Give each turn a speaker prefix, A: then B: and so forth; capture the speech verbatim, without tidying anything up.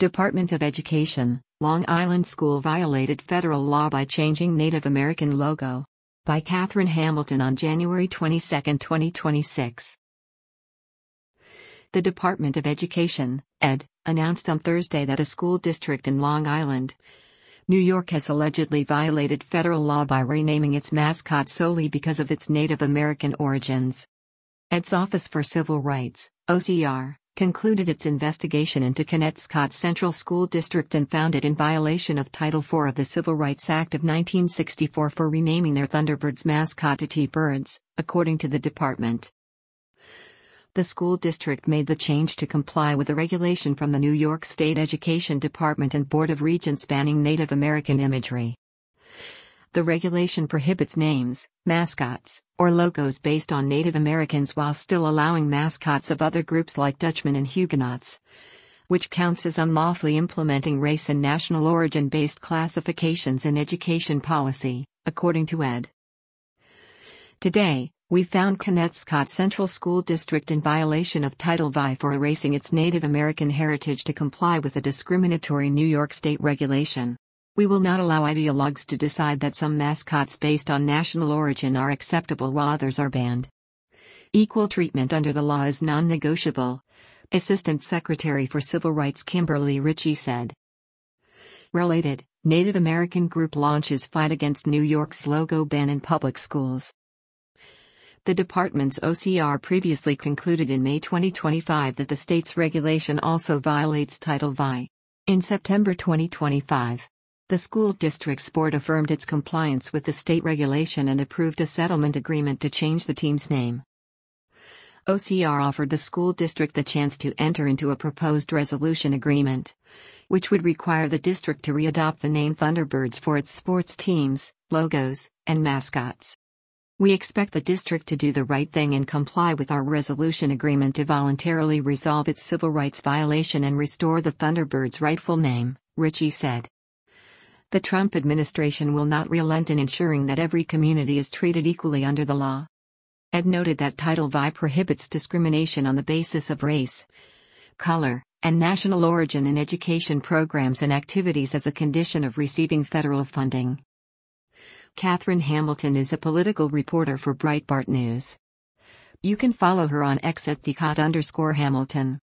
A: Department of Education, Long Island School violated federal law by changing Native American logo. By Catherine Hamilton on January twenty-second, twenty twenty-six. The Department of Education, Ed, announced on Thursday that a school district in Long Island, New York has allegedly violated federal law by renaming its mascot solely because of its Native American origins. Ed's Office for Civil Rights, O C R, concluded its investigation into Connecticut Central School District and found it in violation of Title four of the Civil Rights Act of nineteen sixty-four for renaming their Thunderbirds mascot to T-Birds, according to the department. The school district made the change to comply with a regulation from the New York State Education Department and Board of Regents banning Native American imagery. The regulation prohibits names, mascots, or logos based on Native Americans while still allowing mascots of other groups like Dutchmen and Huguenots, which counts as unlawfully implementing race and national origin-based classifications in education policy, according to Ed. Today, we found Connecticut Central School District in violation of Title five for erasing its Native American heritage to comply with a discriminatory New York State regulation. We will not allow ideologues to decide that some mascots based on national origin are acceptable while others are banned. Equal treatment under the law is non-negotiable, Assistant Secretary for Civil Rights Kimberly Ritchie said. Related, Native American group launches fight against New York's logo ban in public schools. The department's O C R previously concluded in May twenty twenty-five that the state's regulation also violates Title five. In September twenty twenty-five, the school district's board affirmed its compliance with the state regulation and approved a settlement agreement to change the team's name. O C R offered the school district the chance to enter into a proposed resolution agreement, which would require the district to readopt the name Thunderbirds for its sports teams, logos, and mascots. We expect the district to do the right thing and comply with our resolution agreement to voluntarily resolve its civil rights violation and restore the Thunderbirds' rightful name, Ritchie said. The Trump administration will not relent in ensuring that every community is treated equally under the law. Ed noted that Title five prohibits discrimination on the basis of race, color, and national origin in education programs and activities as a condition of receiving federal funding. Catherine Hamilton is a political reporter for Breitbart News. You can follow her on X at thecot underscore Hamilton.